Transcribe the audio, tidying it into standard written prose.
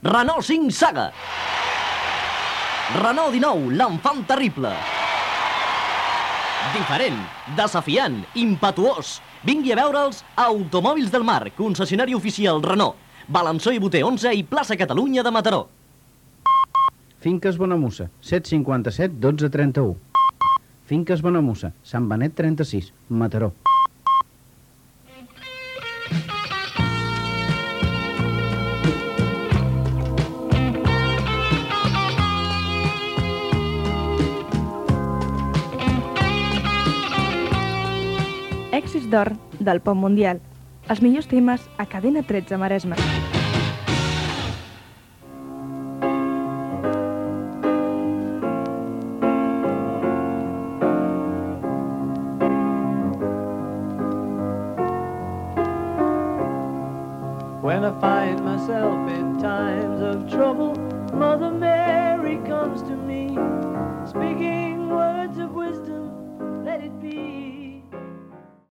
Renault 5 Saga. Renault 19, l'enfant terrible. Diferent, desafiant, impetuós. Vingui a veure'ls a Automòbils del Mar, concessionari oficial Renault. Balançó i Boter 11 i plaça Catalunya de Mataró. Finques Bonamussa, 757 12 31. Finques Bonamussa, Sant Benet 36, Mataró. Èxits d'or del pop mundial. Els millors temes a Cadena 13 Maresme. When I find myself in times of trouble, Mother Mary comes to me.